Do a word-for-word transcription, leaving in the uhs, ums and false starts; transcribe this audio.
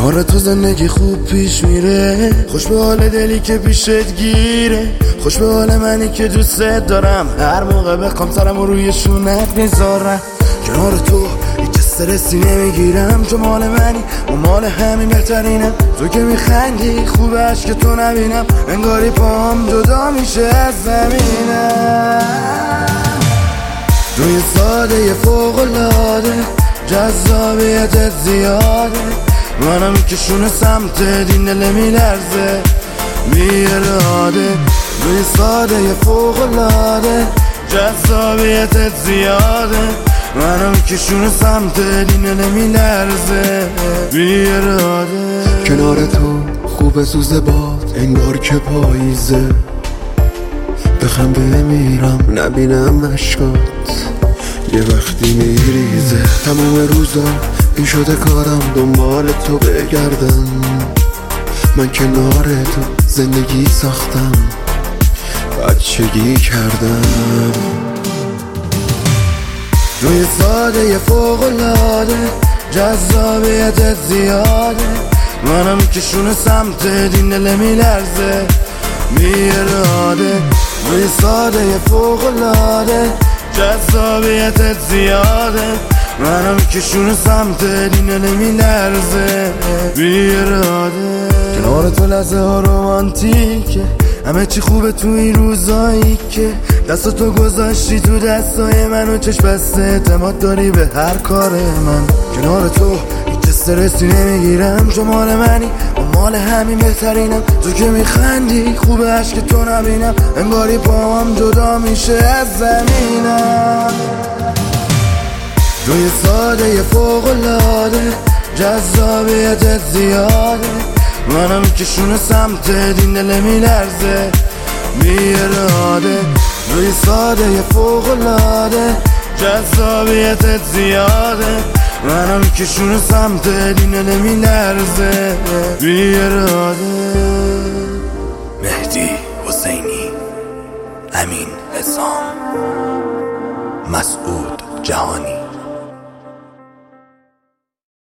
کنار تو زندگی خوب پیش میره، خوش به حال دلی که پیشت گیره، خوش به حال منی که دوست دارم، هر موقع بخوام سرمو روی شونت میذارم. کنار تو هیچ استرسی نمیگیرم، تو مال منی و مال همین بهترینم. تو که میخندی خوب عشق تو نبینم، انگاری پاهم جدا میشه از زمینم. توی ساده فوق‌العاده، جذابیتت زیاده، منم که شونه سمت دین دل میلرزه بی اراده. توی ساده فوق‌العاده، جذابیتت زیاده، منم که شونه سمت دین دل میلرزه بی اراده. کنار تو خوب سوزه باد، انگار که پاییزه، بخم بمیرم نبینم مشکات یه وقتی میریزه. تمام روزا این شده کارم دنبال تو بگردم، من کنار تو زندگی ساختم، بچگی کردم. توی ساده فوق‌العاده، جذابیتت زیاده، منم که شونه سمت دین دل میلرزه بی اراده. توی ساده فوق‌العاده، جذابیتت زیاده، منم که شونه سمت دین دل میلرزه بی اراده. کنار تو لحظه ها رومانتیکه، همه چی خوبه تو این روزایی که دست تو گذاشتی تو دستای من و چشم بسته اعتماد داری به هر کار من. کنار تو هیچ استرسی نمیگیرم، تو مال منی و مال همین بهترینم. تو که میخندی خوب عشق تو نبینم، انگاری پاهم جدا میشه از زمینم. توی ساده فوق‌العاده، جذابیتت زیاده، منم که شونه سمت دین دل میلرزه بی اراده. توی ساده فوق‌العاده، جذابیتت زیاده، منم که شونه سمت دین دل میلرزه بی اراده. مهدی حسینی، امین حسام، مسعود جهانی.